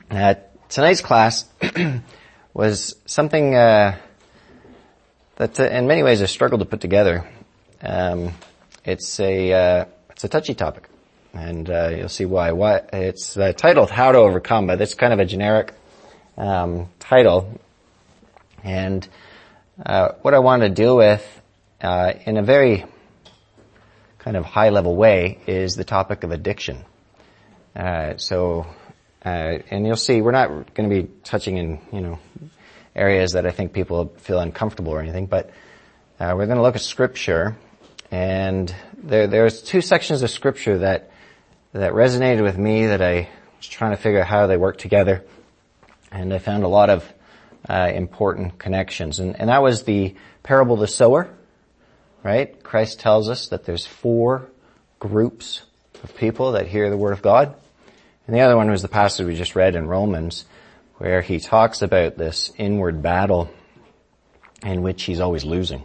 Tonight's class was something that in many ways I struggled to put together. It's a touchy topic, and you'll see why. It's titled "How to Overcome," but it's kind of a generic title. And what I want to deal with in a very kind of high-level way is the topic of addiction. And you'll see we're not going to be touching in, areas that I think people feel uncomfortable or anything, but we're going to look at Scripture, and there's two sections of Scripture that resonated with me that I was trying to figure out how they work together, and I found a lot of important connections. And that was the parable of the sower, right? Christ tells us that there's 4 groups of people that hear the Word of God. And the other one was the passage we just read in Romans, where he talks about this inward battle in which he's always losing.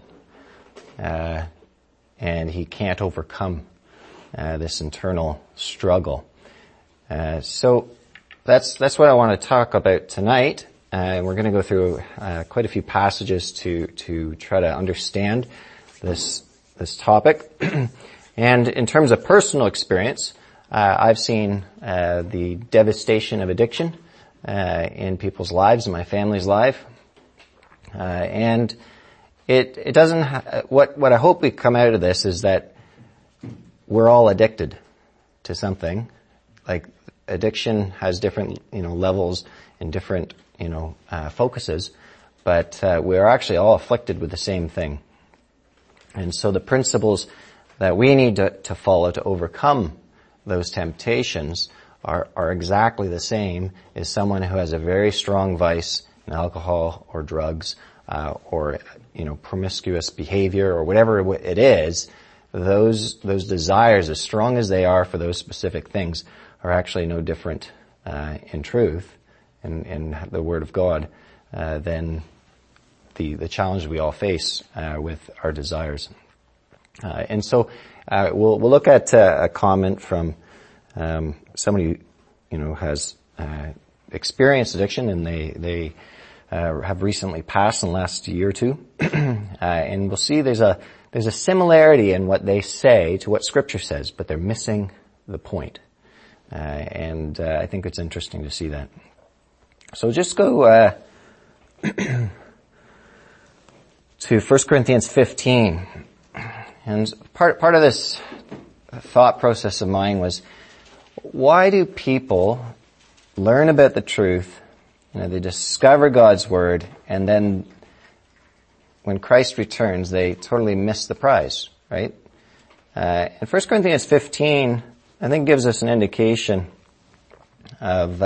And he can't overcome this internal struggle. So that's what I want to talk about tonight. We're going to go through quite a few passages to try to understand this topic. And in terms of personal experience, I've seen the devastation of addiction in people's lives, in my family's life, and it doesn't. What I hope we come out of this is that we're all addicted to something. Like addiction has different levels and different focuses, but we're actually all afflicted with the same thing. And so the principles that we need to follow to overcome those temptations are exactly the same as someone who has a very strong vice in alcohol or drugs, or promiscuous behavior or whatever it is. Those desires, as strong as they are for those specific things, are actually no different in truth in the Word of God than the challenge we all face with our desires. And so we'll look at a comment from somebody who has experienced addiction, and they have recently passed in the last year or two. And we'll see there's a similarity in what they say to what Scripture says, but they're missing the point. And I think it's interesting to see that. So just go to 1 Corinthians 15. And part of this thought process of mine was, why do people learn about the truth, they discover God's Word, and then when Christ returns, they totally miss the prize, right? And 1 Corinthians 15, I think, gives us an indication of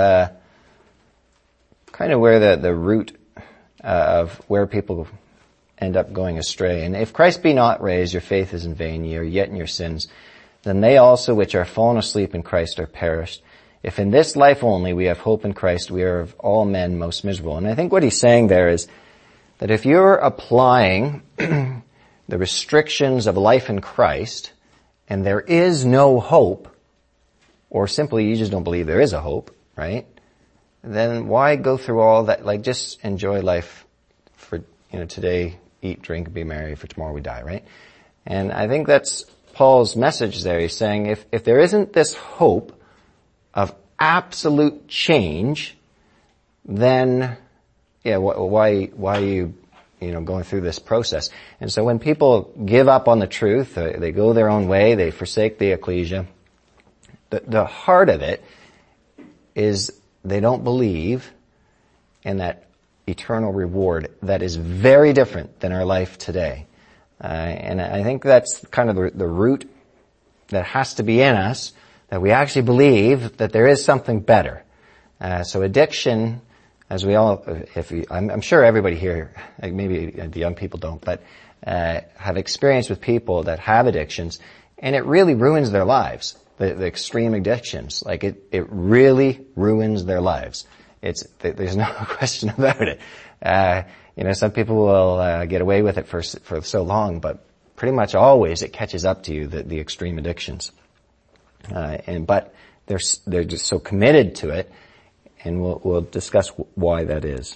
kind of where the root of where people end up going astray. And if Christ be not raised, your faith is in vain, ye are yet in your sins. Then they also which are fallen asleep in Christ are perished. If in this life only we have hope in Christ, we are of all men most miserable. And I think what he's saying there is that if you're applying the restrictions of life in Christ, and there is no hope, or simply you just don't believe there is a hope, right? Then why go through all that? Like, just enjoy life for, today, eat, drink, be merry, for tomorrow we die, right? And I think that's Paul's message there. He's saying if there isn't this hope of absolute change, then why are you going through this process? And so when people give up on the truth, they go their own way, they forsake the ecclesia, the heart of it is they don't believe in that eternal reward that is very different than our life today. And I think that's kind of the root that has to be in us, that we actually believe that there is something better. So addiction, as we all, I'm sure everybody here, maybe the young people don't, but have experience with people that have addictions, and it really ruins their lives. The extreme addictions, like it really ruins their lives. There's no question about it. Some people will get away with it for so long, but pretty much always it catches up to you, the extreme addictions. But they're just so committed to it, and we'll discuss why that is.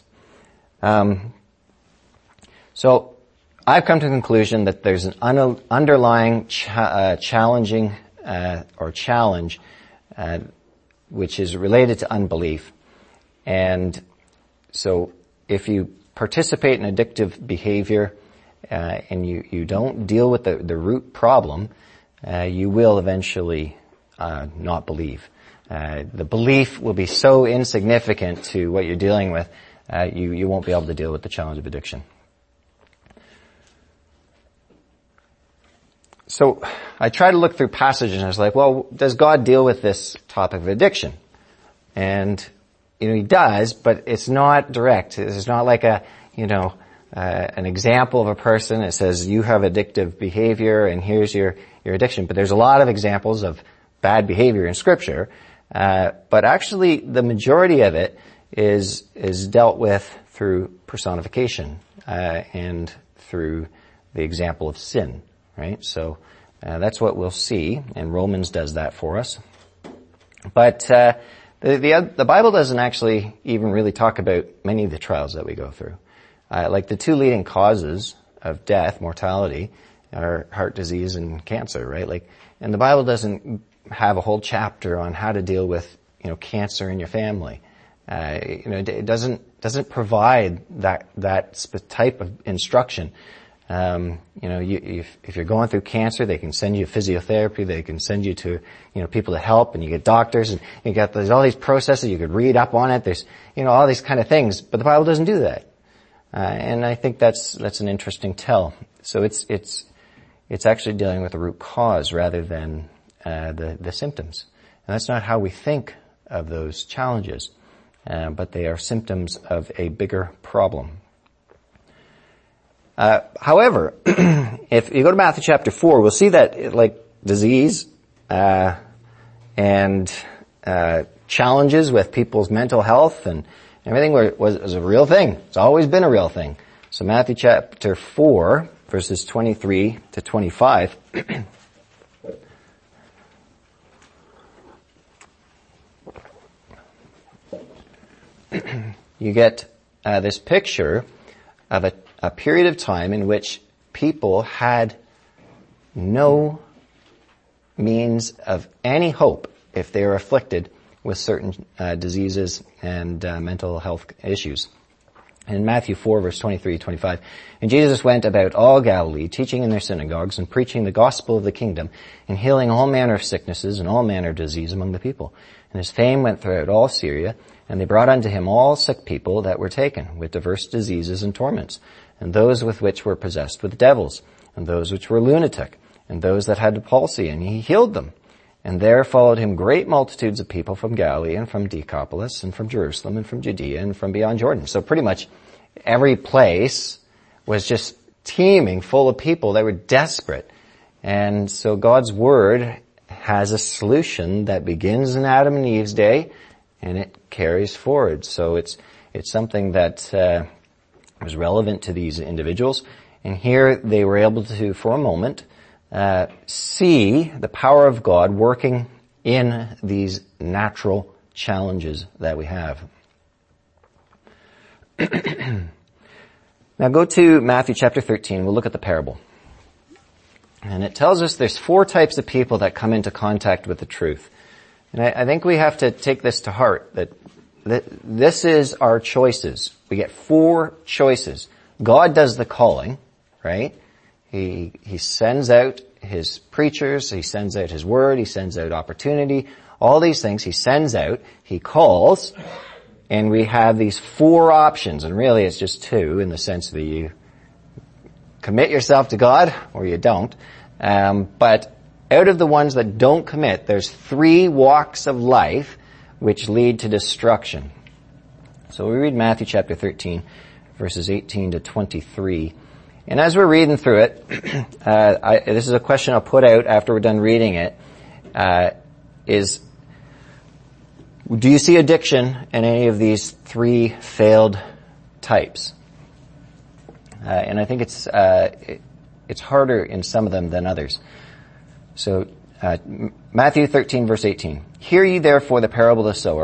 So I've come to the conclusion that there's an underlying challenge, which is related to unbelief. And so if you participate in addictive behavior, and you don't deal with the root problem, you will eventually not believe. The belief will be so insignificant to what you're dealing with, you won't be able to deal with the challenge of addiction. So I tried to look through passages and I was like, well, does God deal with this topic of addiction? And, He does, but it's not direct. It's not like an example of a person that says you have addictive behavior and here's your addiction. But there's a lot of examples of bad behavior in Scripture. But actually the majority of it is dealt with through personification, and through the example of sin, right? So, that's what we'll see, and Romans does that for us. But, the Bible doesn't actually even really talk about many of the trials that we go through. Like the two leading causes of death, mortality, are heart disease and cancer, right? And the Bible doesn't have a whole chapter on how to deal with, cancer in your family. It doesn't provide that type of instruction. If you're going through cancer, they can send you physiotherapy, they can send you to, people to help, and you get doctors, and there's all these processes, you could read up on it, there's, all these kind of things, but the Bible doesn't do that. And I think that's an interesting tell. So it's actually dealing with the root cause rather than, the symptoms. And that's not how we think of those challenges, but they are symptoms of a bigger problem. However, if you go to Matthew chapter 4, we'll see that disease, and challenges with people's mental health and everything was a real thing. It's always been a real thing. So Matthew chapter 4, verses 23 to 25. You get this picture of a period of time in which people had no means of any hope if they were afflicted with certain diseases and mental health issues. In Matthew 4, verse 23-25, and Jesus went about all Galilee, teaching in their synagogues and preaching the gospel of the kingdom and healing all manner of sicknesses and all manner of disease among the people. And his fame went throughout all Syria, and they brought unto him all sick people that were taken with diverse diseases and torments, and those with which were possessed with devils, and those which were lunatic, and those that had palsy, and he healed them. And there followed him great multitudes of people from Galilee, and from Decapolis, and from Jerusalem, and from Judea, and from beyond Jordan. So pretty much every place was just teeming full of people that were desperate. And so God's Word has a solution that begins in Adam and Eve's day, and it carries forward. So it's something that was relevant to these individuals. And here they were able to, for a moment, see the power of God working in these natural challenges that we have. Now go to Matthew chapter 13. We'll look at the parable. And it tells us there's 4 types of people that come into contact with the truth. And I think we have to take this to heart, that this is our choices. We get 4 choices. God does the calling, right? He sends out his preachers, he sends out his word, he sends out opportunity, all these things he sends out, he calls, and we have these 4 options, and really it's just 2 in the sense that you commit yourself to God or you don't. But out of the ones that don't commit, there's 3 walks of life which lead to destruction. So we read Matthew chapter 13, verses 18 to 23. And as we're reading through it, this is a question I'll put out after we're done reading it, is, do you see addiction in any of these 3 failed types? And I think it's harder in some of them than others. So, Matthew 13, verse 18. Hear ye therefore the parable of the sower.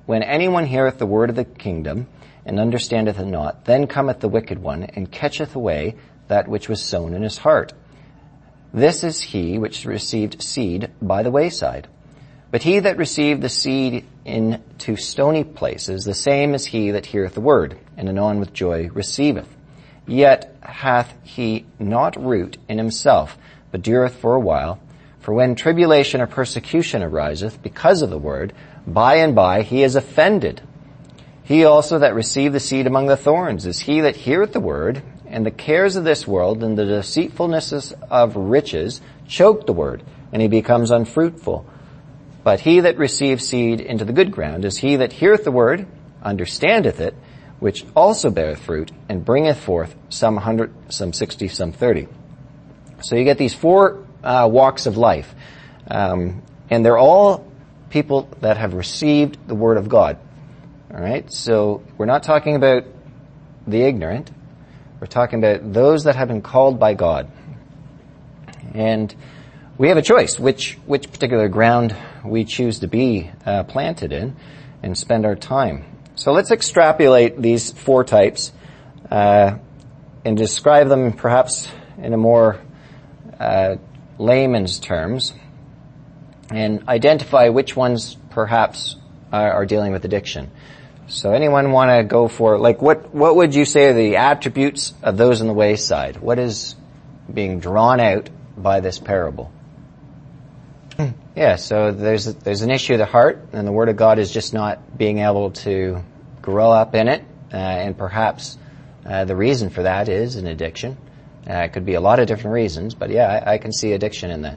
when anyone heareth the word of the kingdom, and understandeth it not, then cometh the wicked one, and catcheth away that which was sown in his heart. This is he which received seed by the wayside. But he that received the seed into stony places, the same is he that heareth the word, and anon with joy receiveth. Yet hath he not root in himself, but dureth for a while. For when tribulation or persecution ariseth because of the word, by and by he is offended. He also that received the seed among the thorns is he that heareth the word, and the cares of this world and the deceitfulnesses of riches choke the word, and he becomes unfruitful. But he that receives seed into the good ground is he that heareth the word, understandeth it, which also beareth fruit, and bringeth forth some 100, some 60, some 30. So you get these four walks of life. And they're all people that have received the word of God. All right? So we're not talking about the ignorant. We're talking about those that have been called by God. And we have a choice which particular ground we choose to be planted in and spend our time. So let's extrapolate these four types and describe them perhaps in a more layman's terms and identify which ones perhaps are dealing with addiction. So anyone want to go for, like, what would you say are the attributes of those on the wayside? What is being drawn out by this parable? Yeah, so there's an issue of the heart, and the Word of God is just not being able to grow up in it, and perhaps the reason for that is an addiction. It could be a lot of different reasons, but yeah, I can see addiction in that.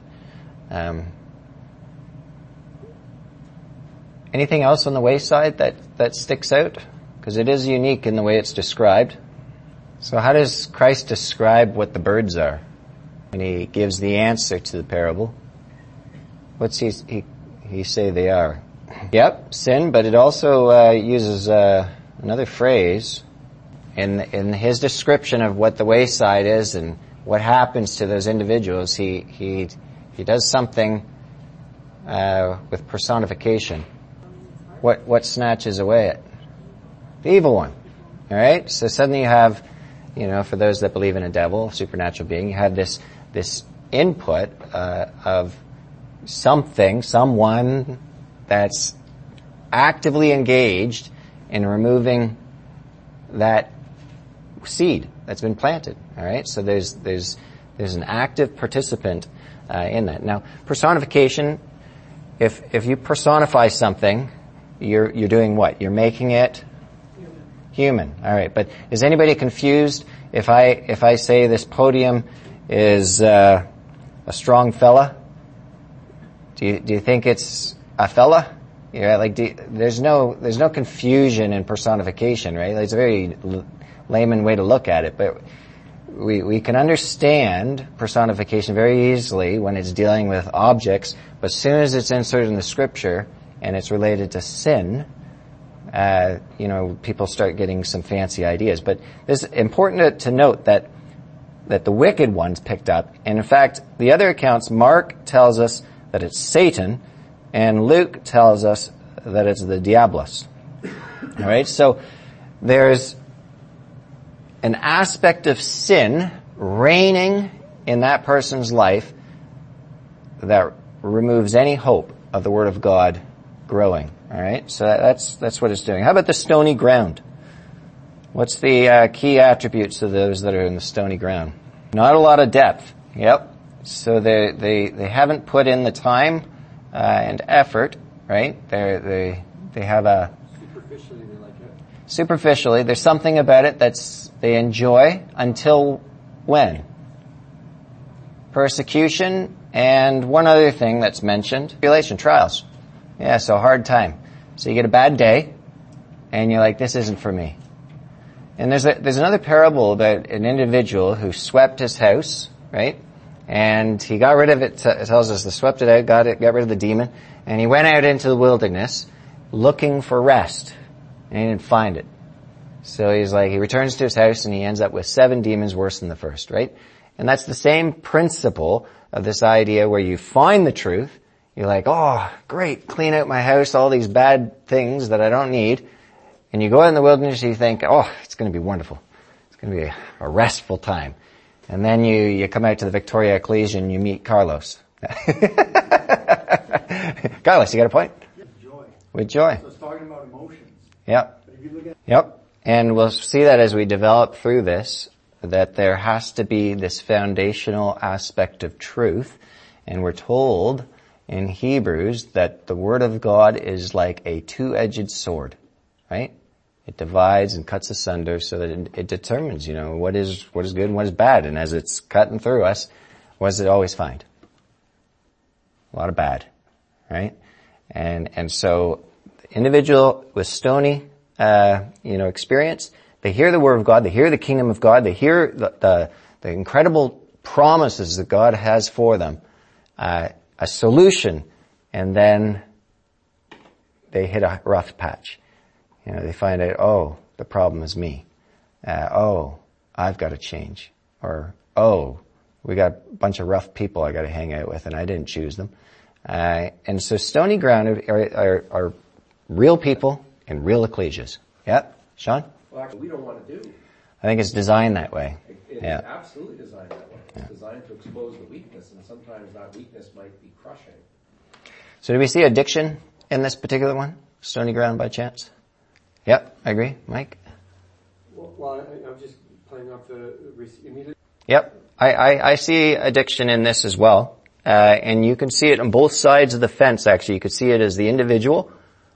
Anything else on the wayside that sticks out? Because it is unique in the way it's described. So how does Christ describe what the birds are when he gives the answer to the parable? What's he say they are? Yep, sin, but it also uses another phrase in his description of what the wayside is and what happens to those individuals. He does something with personification. What snatches away it? The evil one. All right? So suddenly you have, for those that believe in a devil, supernatural being, you have this input of someone that's actively engaged in removing that seed that's been planted. All right? So there's an active participant in that. Now, personification, if you personify something, you're doing what? You're making it human. All right. But is anybody confused if I say this podium is a strong fella? Do you think it's a fella? Yeah, there's no confusion in personification, right? It's a very layman way to look at it, but we can understand personification very easily when it's dealing with objects, but as soon as it's inserted in the scripture and it's related to sin, people start getting some fancy ideas. But it's important to note that the wicked one's picked up, and in fact, the other accounts, Mark tells us that it's Satan, and Luke tells us that it's the Diabolus. All right, so there's an aspect of sin reigning in that person's life that removes any hope of the Word of God growing. All right, so that's what it's doing. How about the stony ground? What's the key attributes of those that are in the stony ground? Not a lot of depth. Yep. So they haven't put in the time and effort, right? They have a superficially they like it. Superficially, there's something about it they enjoy until when? Persecution and one other thing that's mentioned, tribulation, trials. Yeah, so hard time. So you get a bad day, and you're like, this isn't for me. And there's another parable about an individual who swept his house, right? And he got rid of it. It tells us they swept it out, got rid of the demon, and he went out into the wilderness looking for rest, and he didn't find it. So he returns to his house, and he ends up with 7 demons worse than the first, right? And that's the same principle of this idea where you find the truth, You're like, oh, great, clean out my house, all these bad things that I don't need. And you go out in the wilderness, you think, oh, it's going to be wonderful. It's going to be a restful time. And then you come out to the Victoria Ecclesia and you meet Carlos. Carlos, you got a point? With joy. With joy. So it's talking about emotions. Yep. But if you look at Yep. And we'll see that as we develop through this, that there has to be this foundational aspect of truth. And we're told in Hebrews that the Word of God is like a two-edged sword, right? It divides and cuts asunder so that it determines, what is good and what is bad. And as it's cutting through us, what does it always find? A lot of bad, right? And so the individual with stony, experience, they hear the Word of God, they hear the kingdom of God, they hear the incredible promises that God has for them, a solution, and then they hit a rough patch. They find out, oh, the problem is me. Oh, I've got to change. Or, oh, we got a bunch of rough people I got to hang out with and I didn't choose them. And so stony ground are real people in real ecclesias. Yep. Sean? Well, actually, we don't want to do. I think it's designed that way. It Yeah. is absolutely designed that way. It's designed to expose the weakness, and sometimes that weakness might be crushing. So do we see addiction in this particular one? Stony ground by chance? Yep, I agree. Mike? Well, I'm just playing off the immediate. Yep. I see addiction in this as well. And you can see it on both sides of the fence, actually. You could see it as the individual,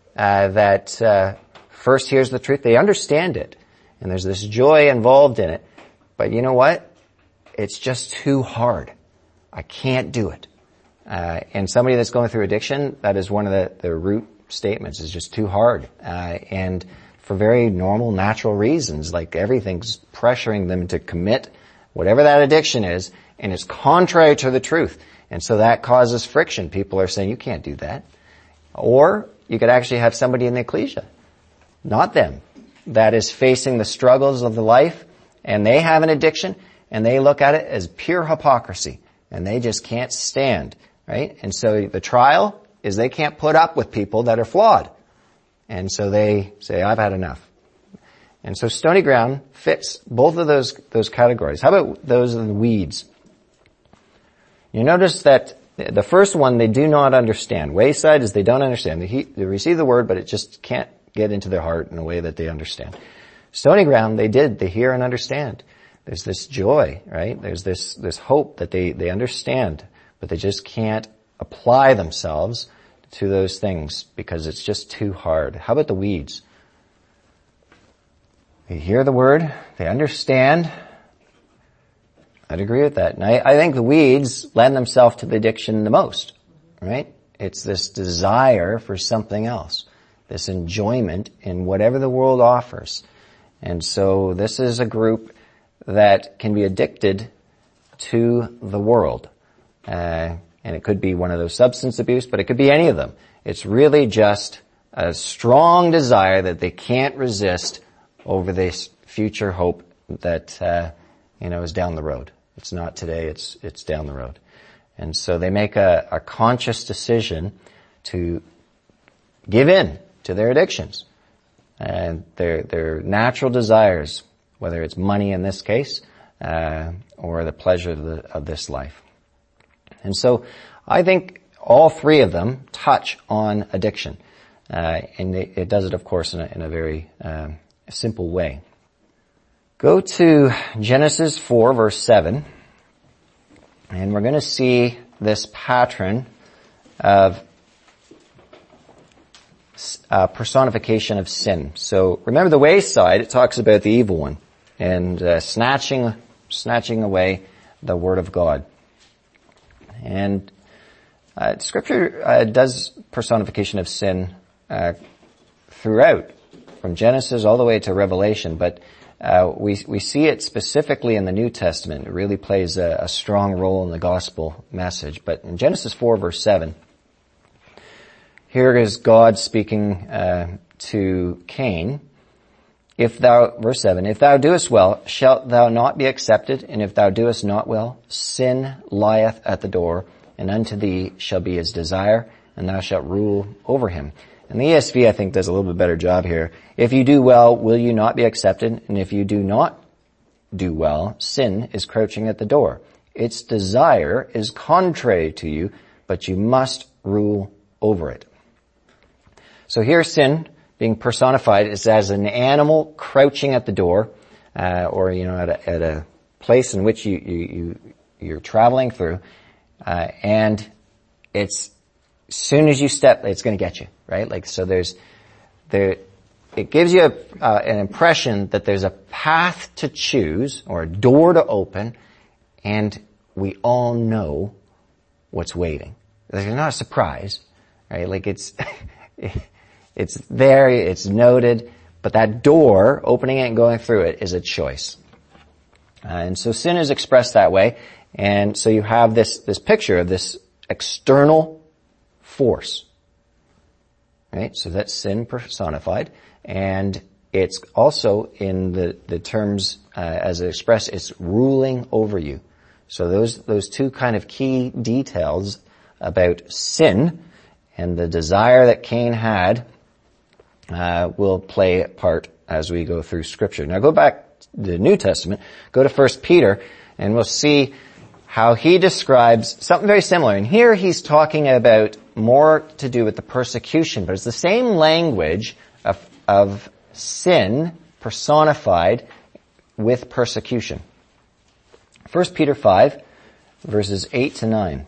that, first hears the truth. They understand it. And there's this joy involved in it. But you know what? It's just too hard. I can't do it. And somebody that's going through addiction, that is one of the root statements, is just too hard. And for very normal, natural reasons, like everything's pressuring them to commit whatever that addiction is, and it's contrary to the truth. And so that causes friction. People are saying, you can't do that. Or you could actually have somebody in the ecclesia, not them, that is facing the struggles of the life, and they have an addiction, and they look at it as pure hypocrisy, and they just can't stand, right? And so the trial is they can't put up with people that are flawed. And so they say, I've had enough. And so stony ground fits both of those categories. How about those in the weeds? You notice that the first one they do not understand. Wayside is they don't understand. They receive the word, but it just can't get into their heart in a way that they understand. Stony ground, they hear and understand. There's this joy, right? There's this hope that they understand, but they just can't apply themselves to those things because it's just too hard. How about the weeds? They hear the word, they understand. I'd agree with that. And I think the weeds lend themselves to the addiction the most, right? It's this desire for something else, this enjoyment in whatever the world offers. And so this is a group that can be addicted to the world. And it could be one of those substance abuse, but it could be any of them. It's really just a strong desire that they can't resist over this future hope that, is down the road. It's not today, it's down the road. And so they make a conscious decision to give in to their addictions and their natural desires, whether it's money in this case, or the pleasure of this life. And so I think all three of them touch on addiction. And it does it, of course, in a very simple way. Go to Genesis 4, verse 7. And we're going to see this pattern of personification of sin. So remember the wayside, it talks about the evil one and snatching away the word of God. And Scripture does personification of sin throughout, from Genesis all the way to Revelation, but we see it specifically in the New Testament. It really plays a strong role in the gospel message. But in Genesis 4, verse 7, here is God speaking to Cain. Verse 7, if thou doest well, shalt thou not be accepted? And if thou doest not well, sin lieth at the door, and unto thee shall be his desire, and thou shalt rule over him. And the ESV, I think, does a little bit better job here. If you do well, will you not be accepted? And if you do not do well, sin is crouching at the door. Its desire is contrary to you, but you must rule over it. So here sin, being personified, is as an animal crouching at the door, or at a place in which you're traveling through, and it's as soon as you step, it's going to get you, right? Like, so it gives you an impression that there's a path to choose or a door to open, and we all know what's waiting. It's not a surprise, right? Like it's there, it's noted, but that door, opening it and going through it, is a choice. And so sin is expressed that way, and so you have this picture of this external force, right? So that's sin personified, and it's also in the terms as expressed, it's ruling over you. So those two kind of key details about sin and the desire that Cain had will play a part as we go through Scripture. Now go back to the New Testament, go to 1 Peter, and we'll see how he describes something very similar. And here he's talking about more to do with the persecution, but it's the same language of sin personified with persecution. 1 Peter 5, verses 8 to 9.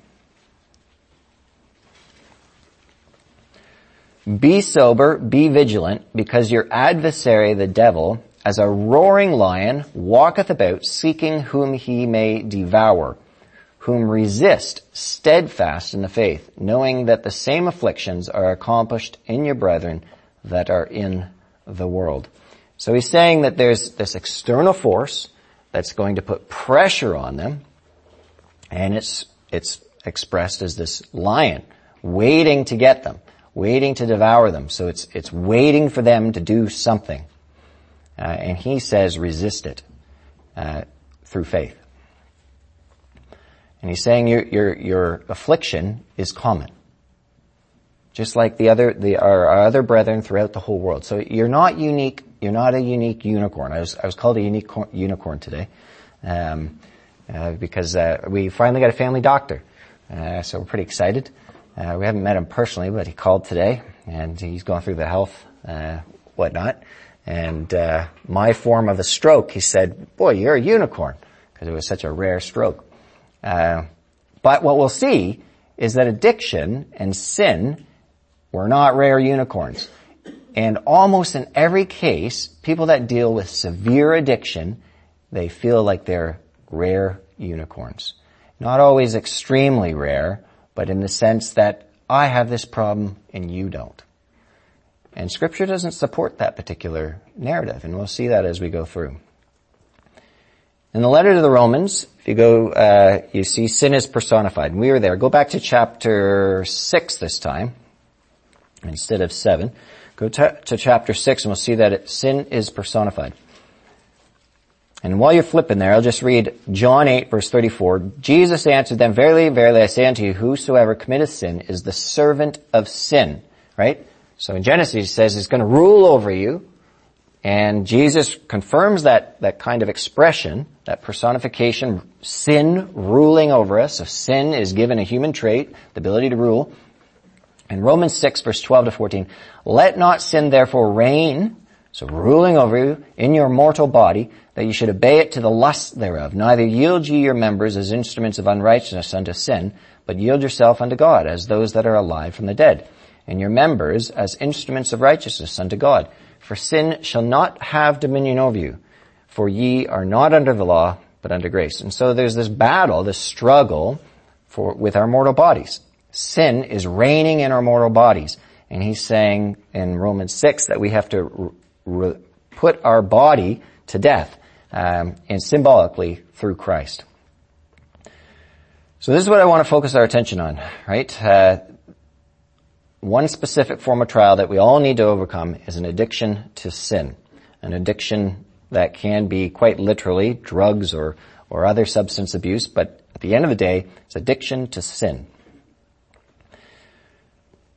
Be sober, be vigilant, because your adversary, the devil, as a roaring lion, walketh about, seeking whom he may devour, whom resist steadfast in the faith, knowing that the same afflictions are accomplished in your brethren that are in the world. So he's saying that there's this external force that's going to put pressure on them, and it's expressed as this lion waiting to get them, waiting to devour them. So it's waiting for them to do something. And he says resist it through faith. And he's saying your affliction is common, just like our other brethren throughout the whole world. So you're not unique. You're not a unique unicorn. I was called a unique unicorn today, because we finally got a family doctor. So we're pretty excited. We haven't met him personally, but he called today, and he's going through the health whatnot. And my form of a stroke, he said, "Boy, you're a unicorn," because it was such a rare stroke. But what we'll see is that addiction and sin were not rare unicorns. And almost in every case, people that deal with severe addiction, they feel like they're rare unicorns. Not always extremely rare, but in the sense that I have this problem and you don't. And Scripture doesn't support that particular narrative, and we'll see that as we go through. In the letter to the Romans, if you go, you see sin is personified. And we were there. Go back to chapter 6 this time, instead of 7. Go to chapter 6 and we'll see that sin is personified. And while you're flipping there, I'll just read John 8, verse 34. Jesus answered them, "Verily, verily, I say unto you, whosoever committeth sin is the servant of sin." Right? So in Genesis, it says he's going to rule over you. And Jesus confirms that kind of expression, that personification, sin ruling over us. So sin is given a human trait, the ability to rule. In Romans 6, verse 12 to 14, "Let not sin therefore reign," so ruling over you, "in your mortal body, that you should obey it to the lusts thereof. Neither yield ye your members as instruments of unrighteousness unto sin, but yield yourself unto God as those that are alive from the dead, and your members as instruments of righteousness unto God. For sin shall not have dominion over you, for ye are not under the law, but under grace." And so there's this battle, this struggle with our mortal bodies. Sin is reigning in our mortal bodies. And he's saying in Romans 6 that we have to put our body to death, and symbolically through Christ. So this is what I want to focus our attention on, right? One specific form of trial that we all need to overcome is an addiction to sin. An addiction that can be quite literally drugs or other substance abuse, but at the end of the day, it's addiction to sin.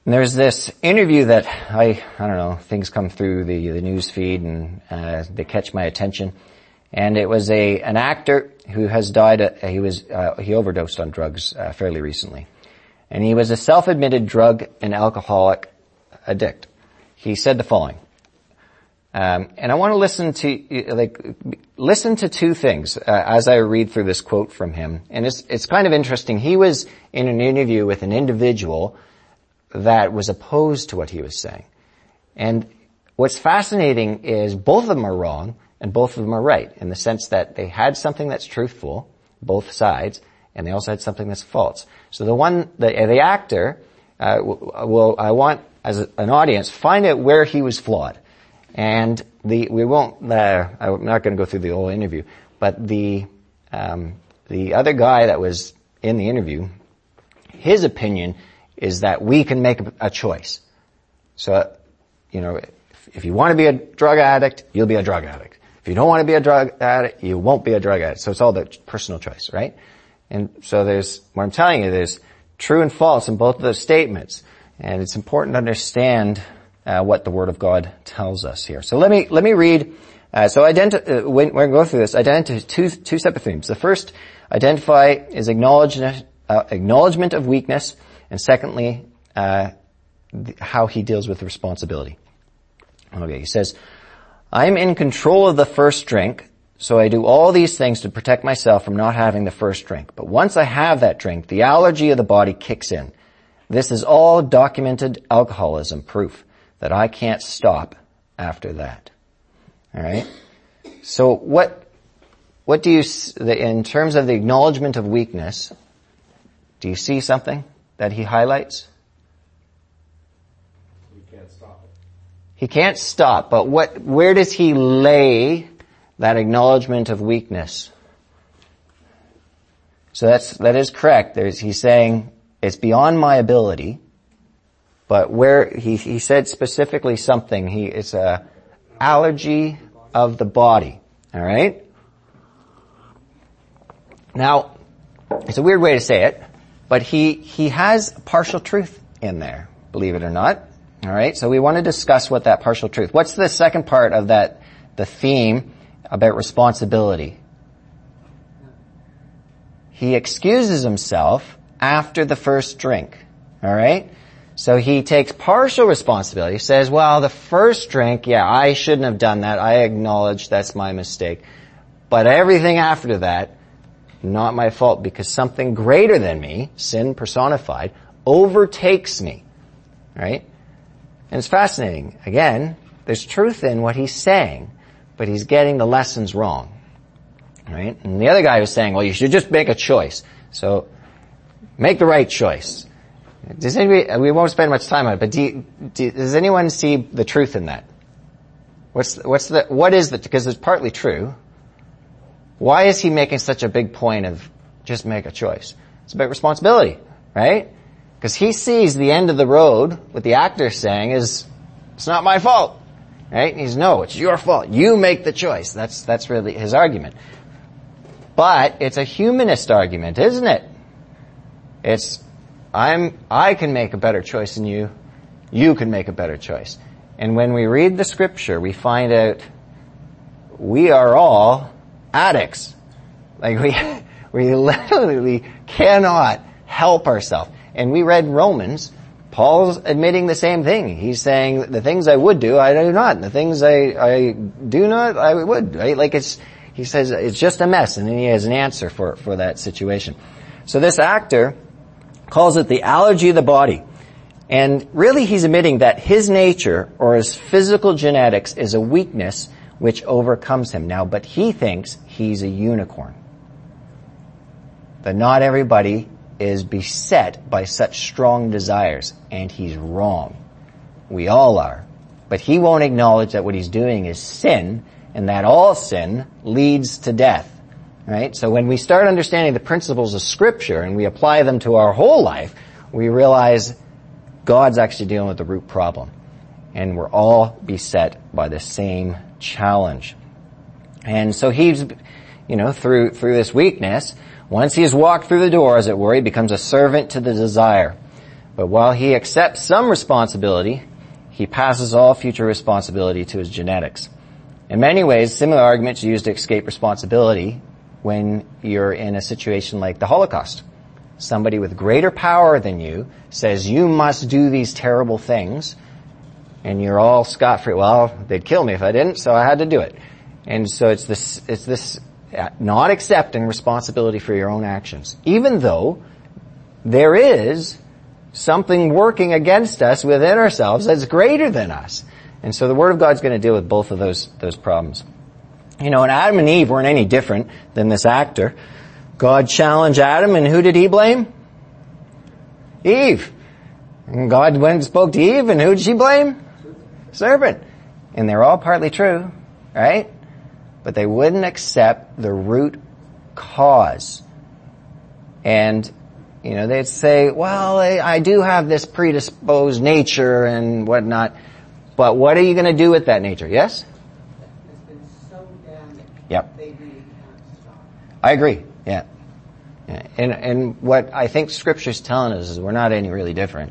And there's this interview that I don't know, things come through the news feed and they catch my attention. And it was an actor who has died. He overdosed on drugs fairly recently, and he was a self-admitted drug and alcoholic addict. He said the following, and I want to listen to two things as I read through this quote from him. And it's kind of interesting. He was in an interview with an individual that was opposed to what he was saying, and what's fascinating is both of them are wrong. And both of them are right in the sense that they had something that's truthful, both sides, and they also had something that's false. So the actor, I want as an audience, find out where he was flawed. And I'm not going to go through the whole interview, but the other guy that was in the interview, his opinion is that we can make a choice. So, if you want to be a drug addict, you'll be a drug addict. If you don't want to be a drug addict, you won't be a drug addict. So it's all the personal choice, right? And so what I'm telling you, there's true and false in both of those statements. And it's important to understand what the Word of God tells us here. So let me read. When we go through this, identify two separate themes. The first, identify is acknowledgement of weakness, and secondly, how he deals with responsibility. Okay, he says, I'm in control of the first drink, so I do all these things to protect myself from not having the first drink. But once I have that drink, the allergy of the body kicks in. This is all documented alcoholism proof that I can't stop after that. All right? So what do you, in terms of the acknowledgement of weakness, do you see something that he highlights? He can't stop, but where does he lay that acknowledgement of weakness? So that is correct. He's saying it's beyond my ability, but where he said specifically something, it's a allergy of the body. All right? Now, it's a weird way to say it, but he has partial truth in there, believe it or not. All right, so we want to discuss what that partial truth. What's the second part of that, the theme about responsibility? He excuses himself after the first drink. All right? So he takes partial responsibility. He says, well, the first drink, I shouldn't have done that. I acknowledge that's my mistake. But everything after that, not my fault, because something greater than me, sin personified, overtakes me. All right? And it's fascinating. Again, there's truth in what he's saying, but he's getting the lessons wrong. Right? And the other guy was saying, well, you should just make a choice. So, make the right choice. We won't spend much time on it, but does anyone see the truth in that? What is the, because it's partly true. Why is he making such a big point of just make a choice? It's about responsibility, right? Because he sees the end of the road, what the actor is saying is, it's not my fault. Right? And he's, no, it's your fault. You make the choice. That's really his argument. But it's a humanist argument, isn't it? It's, I can make a better choice than you. You can make a better choice. And when we read the scripture, we find out we are all addicts. Like we literally cannot help ourselves. And we read Romans, Paul's admitting the same thing. He's saying, the things I would do, I do not. And the things I do not, I would. Right? Like he says, it's just a mess. And then he has an answer for that situation. So this actor calls it the allergy of the body. And really he's admitting that his nature or his physical genetics is a weakness which overcomes him. Now, but he thinks he's a unicorn. That not everybody is beset by such strong desires, and he's wrong. We all are. But he won't acknowledge that what he's doing is sin, and that all sin leads to death. Right? So when we start understanding the principles of Scripture and we apply them to our whole life, we realize God's actually dealing with the root problem. And we're all beset by the same challenge. And so he's, through this weakness, once he has walked through the door, as it were, he becomes a servant to the desire. But while he accepts some responsibility, he passes all future responsibility to his genetics. In many ways, similar arguments are used to escape responsibility when you're in a situation like the Holocaust. Somebody with greater power than you says you must do these terrible things, and you're all scot-free. Well, they'd kill me if I didn't, so I had to do it. And so it's this not accepting responsibility for your own actions, even though there is something working against us within ourselves that's greater than us. And so the Word of God's going to deal with both of those problems. You know, and Adam and Eve weren't any different than this actor. God challenged Adam, and who did he blame? Eve. And God went and spoke to Eve, and who did she blame? Serpent. And they're all partly true, right? But they wouldn't accept the root cause. And, you know, they'd say, well, I do have this predisposed nature and whatnot, but what are you going to do with that nature? Yes? It's been so damaged. Yep. They really can't stop. I agree. Yeah. And what I think Scripture's telling us is we're not any really different.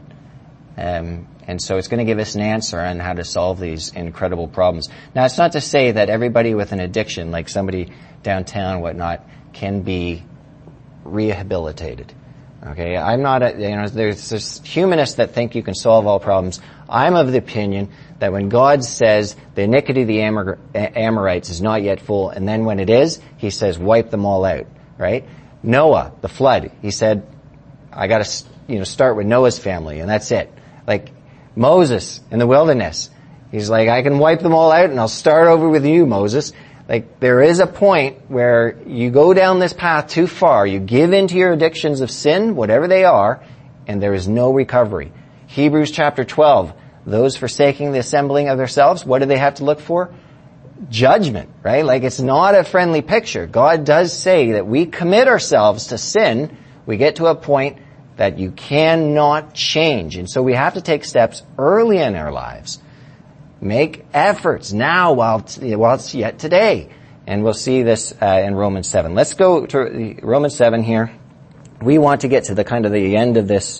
And so it's going to give us an answer on how to solve these incredible problems. Now, it's not to say that everybody with an addiction, like somebody downtown, whatnot, can be rehabilitated. Okay, I'm not there's this humanists that think you can solve all problems. I'm of the opinion that when God says the iniquity of the Amorites is not yet full, and then when it is, he says wipe them all out, right? Noah, the flood, he said, I gotta, start with Noah's family, and that's it. Like, Moses in the wilderness, he's like, I can wipe them all out and I'll start over with you, Moses. Like, there is a point where you go down this path too far, you give into your addictions of sin, whatever they are, and there is no recovery. Hebrews chapter 12, those forsaking the assembling of themselves, what do they have to look for? Judgment, right? Like, it's not a friendly picture. God does say that we commit ourselves to sin, we get to a point that you cannot change. And so we have to take steps early in our lives. Make efforts now while it's yet today. And we'll see this in Romans 7. Let's go to Romans 7 here. We want to get to the end of this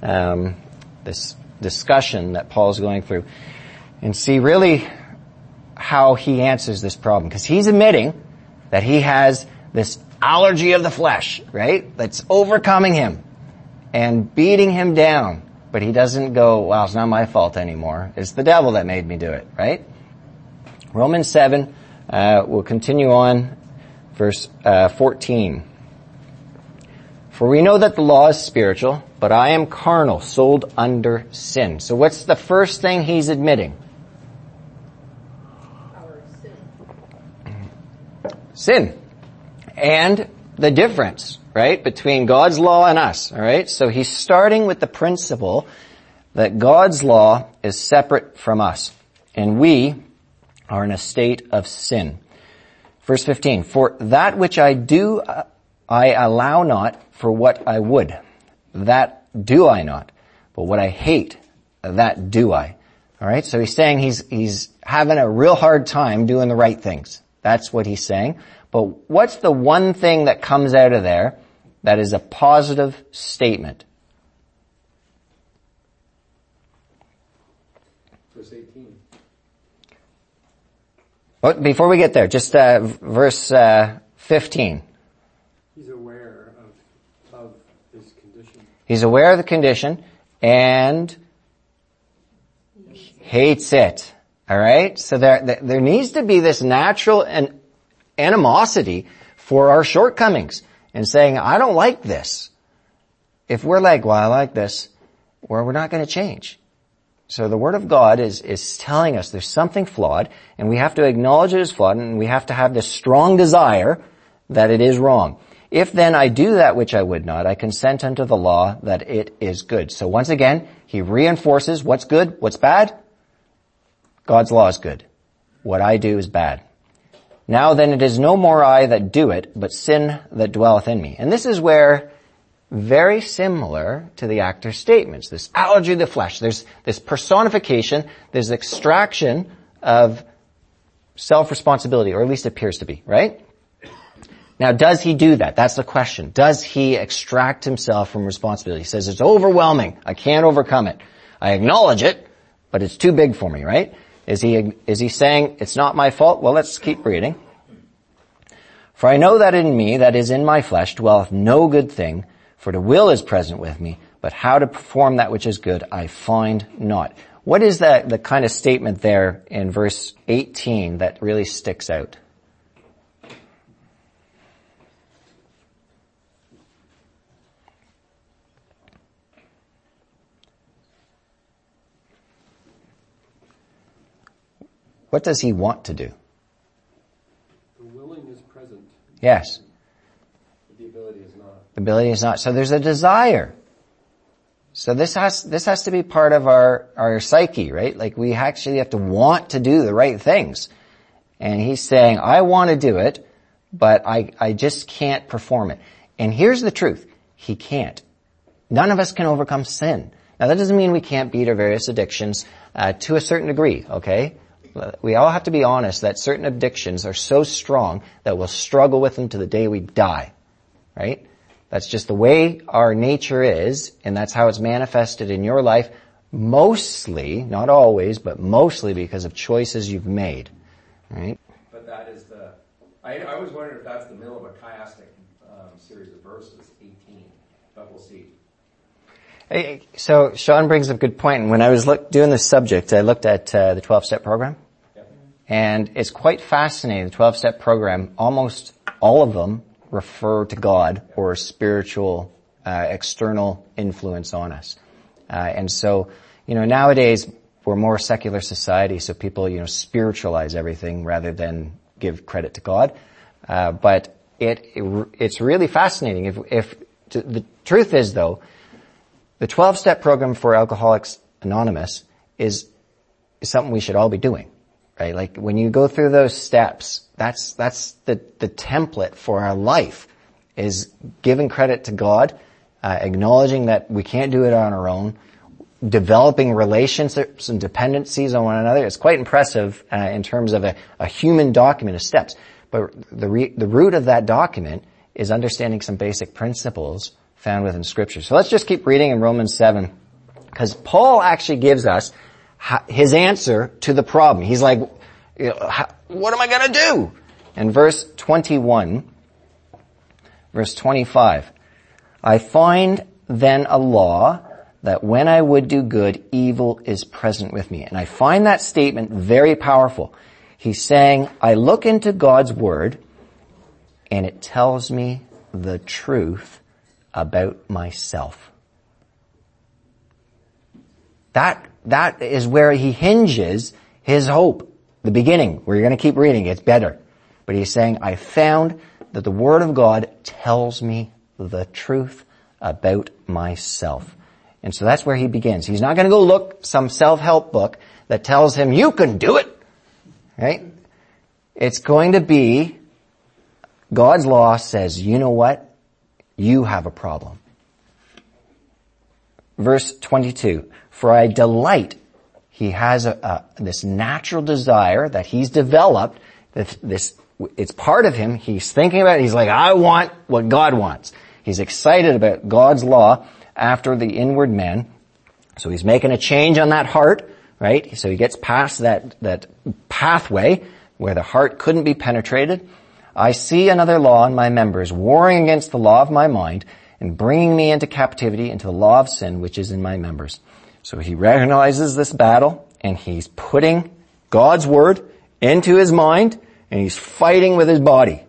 this discussion that Paul's going through and see really how he answers this problem. Because he's admitting that he has this allergy of the flesh, right? That's overcoming him and beating him down. But he doesn't go, well, it's not my fault anymore. It's the devil that made me do it, right? Romans 7, we'll continue on, verse 14. For we know that the law is spiritual, but I am carnal, sold under sin. So what's the first thing he's admitting? Our sin. Sin. And the difference, right, between God's law and us, all right? So he's starting with the principle that God's law is separate from us, and we are in a state of sin. Verse 15, for that which I do, I allow not for what I would. That do I not. But what I hate, that do I. All right? So he's saying he's having a real hard time doing the right things. That's what he's saying. But what's the one thing that comes out of there that is a positive statement? Verse 18. But before we get there, just verse 15. He's aware of his condition. He's aware of the condition and hates it. All right? So there needs to be this natural animosity for our shortcomings and saying, I don't like this. If we're like, well, I like this, well, we're not going to change. So the Word of God is telling us there's something flawed, and we have to acknowledge it is flawed, and we have to have this strong desire that it is wrong. If then I do that which I would not, I consent unto the law that it is good. So once again, he reinforces what's good, what's bad. God's law is good. What I do is bad. Now then it is no more I that do it, but sin that dwelleth in me. And this is where, very similar to the actor's statements, this allergy of the flesh, there's this personification, there's extraction of self-responsibility, or at least it appears to be, right? Now, does he do that? That's the question. Does he extract himself from responsibility? He says, it's overwhelming. I can't overcome it. I acknowledge it, but it's too big for me, right? Is he saying, it's not my fault? Well, let's keep reading. For I know that in me, that is in my flesh, dwelleth no good thing, for the will is present with me, but how to perform that which is good I find not. What is the kind of statement there in verse 18 that really sticks out? What does he want to do? The willing is present. Yes. The ability is not. The ability is not. So there's a desire. So this has to be part of our psyche, right? Like we actually have to want to do the right things. And he's saying, I want to do it, but I just can't perform it. And here's the truth. He can't. None of us can overcome sin. Now that doesn't mean we can't beat our various addictions to a certain degree, okay? We all have to be honest that certain addictions are so strong that we'll struggle with them to the day we die, right? That's just the way our nature is, and that's how it's manifested in your life, mostly, not always, but mostly because of choices you've made, right? But that is I always wondered if that's the middle of a chiastic series of verses, 18, but we'll see. So Sean brings up a good point, and when I was doing this subject, I looked at the 12-step program. And it's quite fascinating. The 12-step program, almost all of them refer to God or a spiritual, external influence on us. And so, nowadays we're more secular society, so people, spiritualize everything rather than give credit to God. But it's really fascinating. If the truth is though, the 12-step program for Alcoholics Anonymous is something we should all be doing. Right? Like when you go through those steps, that's the template for our life, is giving credit to God, acknowledging that we can't do it on our own, developing relationships and dependencies on one another. It's quite impressive in terms of a human document of steps. But the root of that document is understanding some basic principles found within Scripture. So let's just keep reading in Romans 7, because Paul actually gives us his answer to the problem. He's like, what am I going to do? In verse 21, verse 25, I find then a law that when I would do good, evil is present with me. And I find that statement very powerful. He's saying, I look into God's Word, and it tells me the truth about myself. That is where he hinges his hope. The beginning, where you're going to keep reading, it's better. But he's saying, I found that the Word of God tells me the truth about myself. And so that's where he begins. He's not going to go look some self-help book that tells him, you can do it. Right? It's going to be, God's law says, you know what? You have a problem. Verse 22, for I delight. He has this natural desire that he's developed. It's part of him. He's thinking about it. He's like, I want what God wants. He's excited about God's law after the inward man. So he's making a change on that heart, right? So he gets past that pathway where the heart couldn't be penetrated. I see another law in my members, warring against the law of my mind and bringing me into captivity into the law of sin which is in my members. So he recognizes this battle, and he's putting God's Word into his mind, and he's fighting with his body.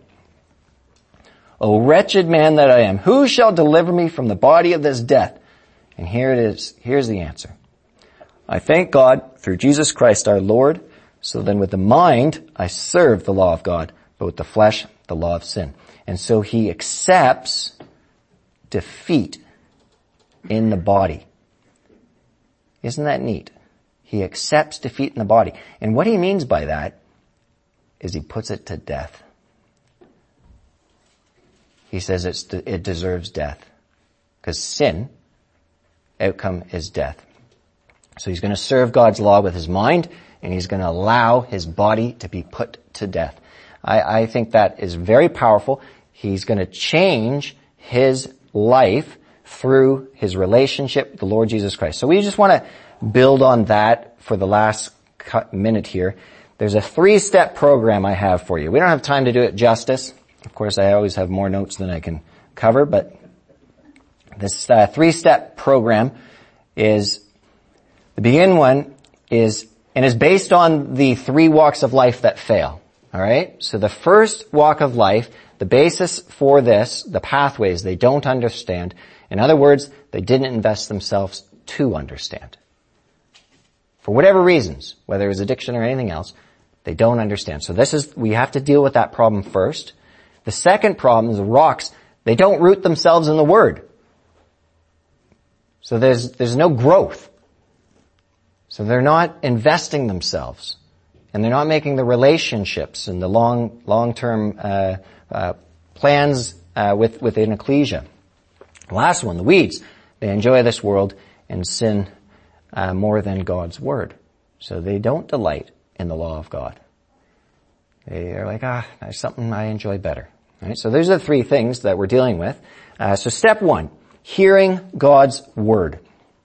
O wretched man that I am, who shall deliver me from the body of this death? And here it is. Here's the answer. I thank God through Jesus Christ our Lord. So then with the mind, I serve the law of God, but with the flesh, the law of sin. And so he accepts defeat in the body. Isn't that neat? He accepts defeat in the body. And what he means by that is he puts it to death. He says it deserves death. Because sin, outcome is death. So he's going to serve God's law with his mind, and he's going to allow his body to be put to death. I think that is very powerful. He's going to change his life through his relationship with the Lord Jesus Christ. So we just want to build on that for the last minute here. There's a 3-step program I have for you. We don't have time to do it justice. Of course, I always have more notes than I can cover, but this 3-step program is, the begin one is based on the 3 walks of life that fail. Alright? So the first walk of life, the basis for this, the pathways, they don't understand. In other words, they didn't invest themselves to understand. For whatever reasons, whether it was addiction or anything else, they don't understand. So we have to deal with that problem first. The second problem is the rocks, they don't root themselves in the Word. So there's no growth. So they're not investing themselves. And they're not making the relationships and the long-term plans within ecclesia. Last one, the weeds. They enjoy this world and sin more than God's Word. So they don't delight in the law of God. They are like, there's something I enjoy better. Right? So those are the 3 things that we're dealing with. So step 1, hearing God's Word.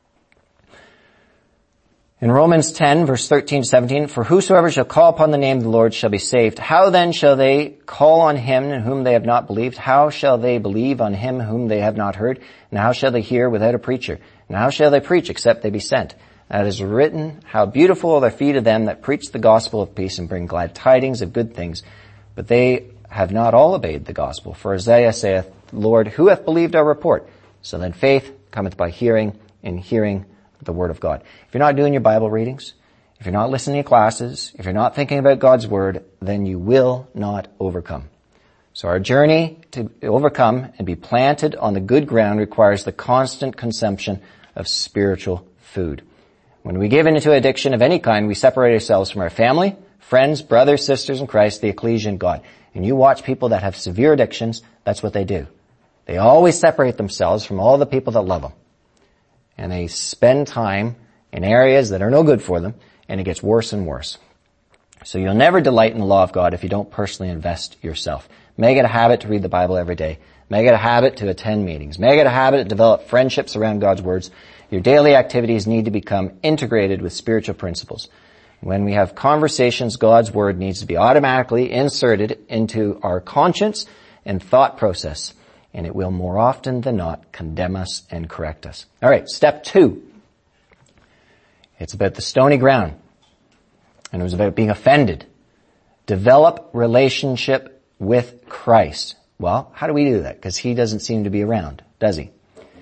In Romans 10, verse 13 to 17, for whosoever shall call upon the name of the Lord shall be saved. How then shall they call on him in whom they have not believed? How shall they believe on him whom they have not heard? And how shall they hear without a preacher? And how shall they preach except they be sent? As it is written, how beautiful are the feet of them that preach the gospel of peace and bring glad tidings of good things. But they have not all obeyed the gospel. For Isaiah saith, Lord, who hath believed our report? So then faith cometh by hearing, and hearing the Word of God. If you're not doing your Bible readings, if you're not listening to classes, if you're not thinking about God's Word, then you will not overcome. So our journey to overcome and be planted on the good ground requires the constant consumption of spiritual food. When we give into addiction of any kind, we separate ourselves from our family, friends, brothers, sisters in Christ, the ecclesia, and God. And you watch people that have severe addictions, that's what they do. They always separate themselves from all the people that love them. And they spend time in areas that are no good for them, and it gets worse and worse. So you'll never delight in the law of God if you don't personally invest yourself. Make it a habit to read the Bible every day. Make it a habit to attend meetings. Make it a habit to develop friendships around God's words. Your daily activities need to become integrated with spiritual principles. When we have conversations, God's Word needs to be automatically inserted into our conscience and thought process. And it will more often than not condemn us and correct us. All right, step 2. It's about the stony ground. And it was about being offended. Develop relationship with Christ. Well, how do we do that? Because he doesn't seem to be around, does he?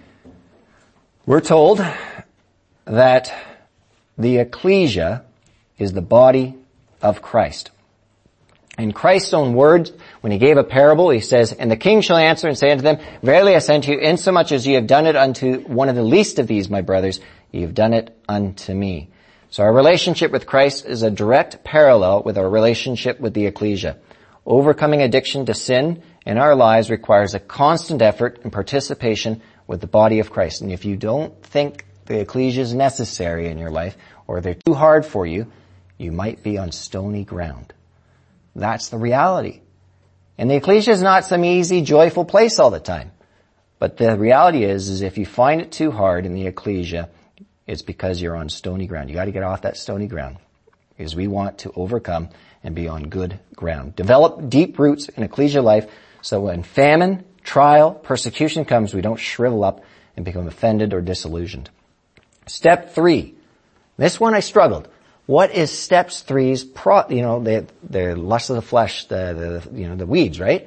We're told that the ecclesia is the body of Christ. In Christ's own words, when he gave a parable, he says, and the king shall answer and say unto them, verily I say unto you, insomuch as ye have done it unto one of the least of these, my brothers, ye have done it unto me. So our relationship with Christ is a direct parallel with our relationship with the ecclesia. Overcoming addiction to sin in our lives requires a constant effort and participation with the body of Christ. And if you don't think the ecclesia is necessary in your life, or they're too hard for you, you might be on stony ground. That's the reality. And the ecclesia is not some easy, joyful place all the time. But the reality is if you find it too hard in the ecclesia, it's because you're on stony ground. You got to get off that stony ground. Because we want to overcome and be on good ground. Develop deep roots in ecclesia life so when famine, trial, persecution comes, we don't shrivel up and become offended or disillusioned. Step 3. This one I struggled. What is steps 3's the lust of the flesh, the weeds, right?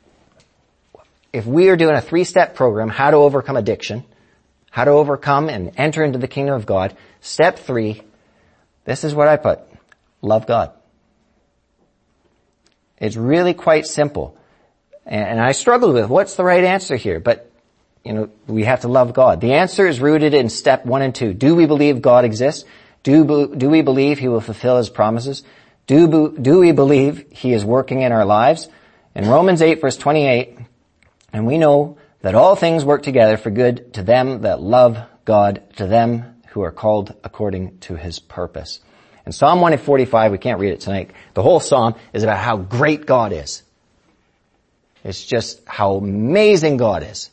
If we are doing a 3-step program, how to overcome addiction, how to overcome and enter into the kingdom of God, step 3, this is what I put. Love God. It's really quite simple. And I struggled with what's the right answer here, but we have to love God. The answer is rooted in step 1 and 2. Do we believe God exists? Do we believe he will fulfill his promises? Do we believe he is working in our lives? In Romans 8 verse 28, and we know that all things work together for good to them that love God, to them who are called according to his purpose. In Psalm 145, we can't read it tonight, the whole psalm is about how great God is. It's just how amazing God is.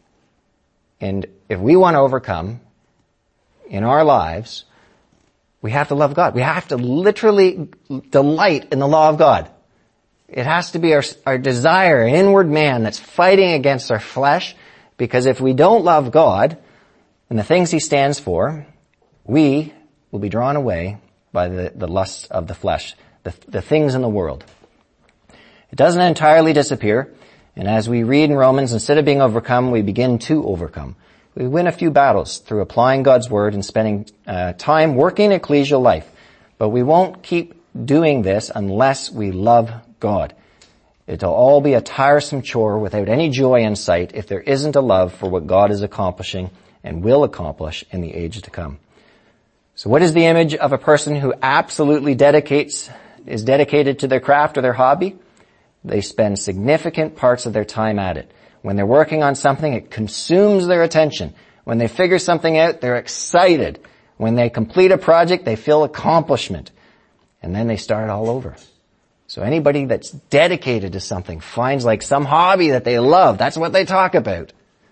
And if we want to overcome in our lives, we have to love God. We have to literally delight in the law of God. It has to be our desire, an inward man that's fighting against our flesh, because if we don't love God and the things He stands for, we will be drawn away by the lusts of the flesh, the things in the world. It doesn't entirely disappear, and as we read in Romans, instead of being overcome, we begin to overcome. We win a few battles through applying God's Word and spending time working ecclesial life. But we won't keep doing this unless we love God. It'll all be a tiresome chore without any joy in sight if there isn't a love for what God is accomplishing and will accomplish in the age to come. So what is the image of a person who absolutely is dedicated to their craft or their hobby? They spend significant parts of their time at it. When they're working on something, it consumes their attention. When they figure something out, they're excited. When they complete a project, they feel accomplishment. And then they start all over. So anybody that's dedicated to something finds like some hobby that they love. That's what they talk about.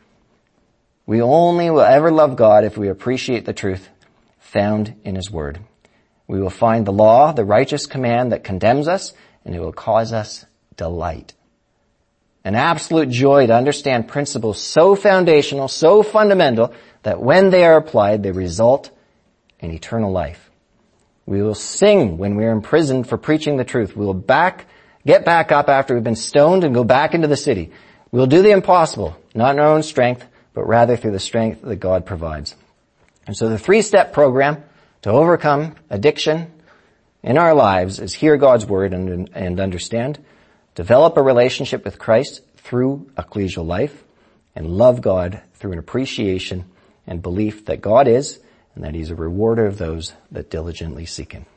We only will ever love God if we appreciate the truth found in His Word. We will find the law, the righteous command that condemns us, and it will cause us delight. An absolute joy to understand principles so foundational, so fundamental, that when they are applied, they result in eternal life. We will sing when we are imprisoned for preaching the truth. We will get back up after we've been stoned and go back into the city. We will do the impossible, not in our own strength, but rather through the strength that God provides. And so the 3-step program to overcome addiction in our lives is hear God's Word and understand, develop a relationship with Christ through ecclesial life, and love God through an appreciation and belief that God is and that He's a rewarder of those that diligently seek Him.